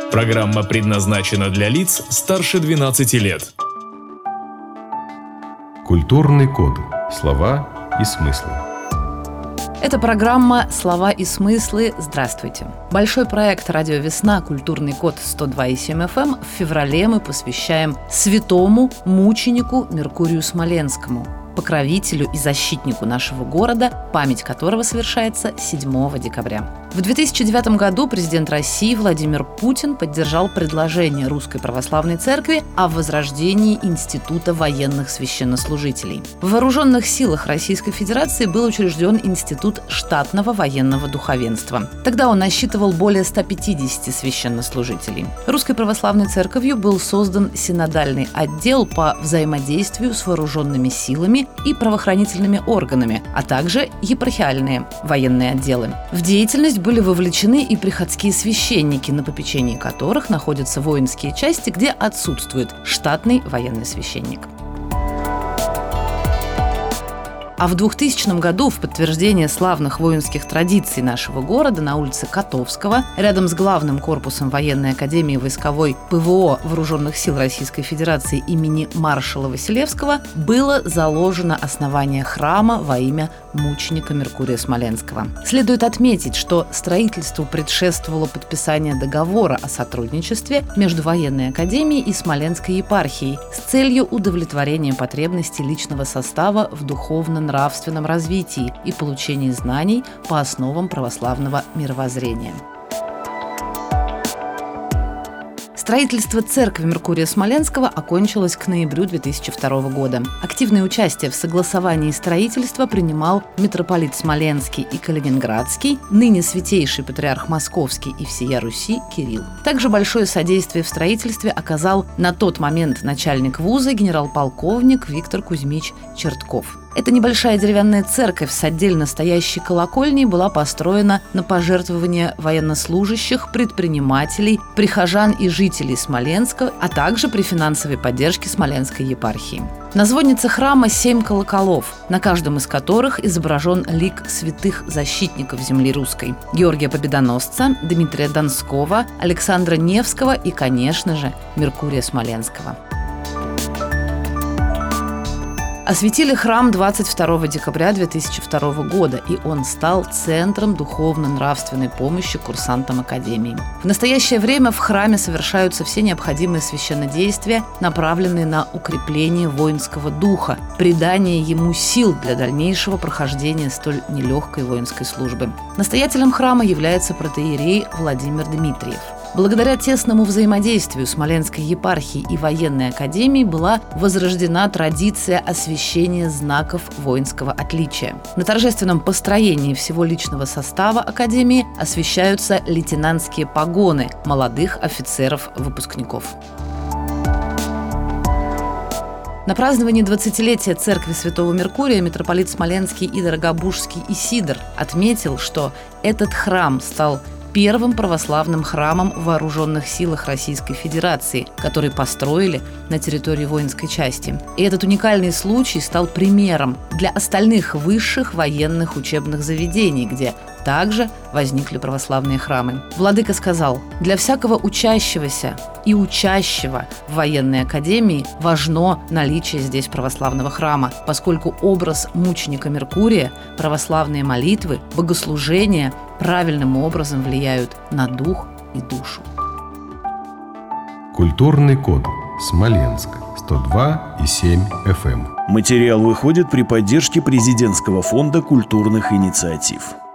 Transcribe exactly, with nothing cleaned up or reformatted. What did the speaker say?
Программа предназначена для лиц старше двенадцати лет. Культурный код. Слова и смыслы. Это программа «Слова и смыслы». Здравствуйте. Большой проект «Радио Весна. Культурный код сто два и семь эф эм» в феврале мы посвящаем святому мученику Меркурию Смоленскому, покровителю и защитнику нашего города, память которого совершается седьмого декабря. В две тысячи девятом году президент России Владимир Путин поддержал предложение Русской Православной Церкви о возрождении Института военных священнослужителей. В Вооруженных силах Российской Федерации был учрежден Институт штатного военного духовенства. Тогда он насчитывал более ста пятидесяти священнослужителей. Русской Православной Церковью был создан синодальный отдел по взаимодействию с вооруженными силами и правоохранительными органами, а также епархиальные военные отделы. В деятельность были вовлечены и приходские священники, на попечении которых находятся воинские части, где отсутствует штатный военный священник. А в двухтысячном году в подтверждение славных воинских традиций нашего города на улице Котовского, рядом с главным корпусом военной академии войсковой ПВО Вооруженных сил Российской Федерации имени маршала Василевского, было заложено основание храма во имя мученика Меркурия Смоленского. Следует отметить, что строительству предшествовало подписание договора о сотрудничестве между военной академией и Смоленской епархией с целью удовлетворения потребностей личного состава в духовном нравственном развитии и получении знаний по основам православного мировоззрения. Строительство церкви Меркурия Смоленского окончилось к ноябрю две тысячи второго года. Активное участие в согласовании строительства принимал митрополит Смоленский и Калининградский, ныне святейший патриарх Московский и всея Руси Кирилл. Также большое содействие в строительстве оказал на тот момент начальник вуза генерал-полковник Виктор Кузьмич Чертков. Эта небольшая деревянная церковь с отдельно стоящей колокольней была построена на пожертвования военнослужащих, предпринимателей, прихожан и жителей Смоленска, а также при финансовой поддержке Смоленской епархии. На звоннице храма семь колоколов, на каждом из которых изображен лик святых защитников земли русской: Георгия Победоносца, Дмитрия Донского, Александра Невского и, конечно же, Меркурия Смоленского. Осветили храм двадцать второго декабря две тысячи второго года, и он стал центром духовно-нравственной помощи курсантам Академии. В настоящее время в храме совершаются все необходимые священнодействия, направленные на укрепление воинского духа, придание ему сил для дальнейшего прохождения столь нелегкой воинской службы. Настоятелем храма является протоиерей Владимир Дмитриев. Благодаря тесному взаимодействию Смоленской епархии и военной академии была возрождена традиция освящения знаков воинского отличия. На торжественном построении всего личного состава академии освящаются лейтенантские погоны молодых офицеров-выпускников. На праздновании двадцатилетия церкви Святого Меркурия митрополит Смоленский и Дорогобужский Исидор отметил, что этот храм стал первым православным храмом в Вооруженных силах Российской Федерации, который построили на территории воинской части. И этот уникальный случай стал примером для остальных высших военных учебных заведений, где также возникли православные храмы. Владыка сказал: «Для всякого учащегося и учащего в военной академии важно наличие здесь православного храма, поскольку образ мученика Меркурия, православные молитвы, богослужения правильным образом влияют на дух и душу». Культурный код. Смоленск. сто два и семь эф эм. Материал выходит при поддержке президентского фонда культурных инициатив.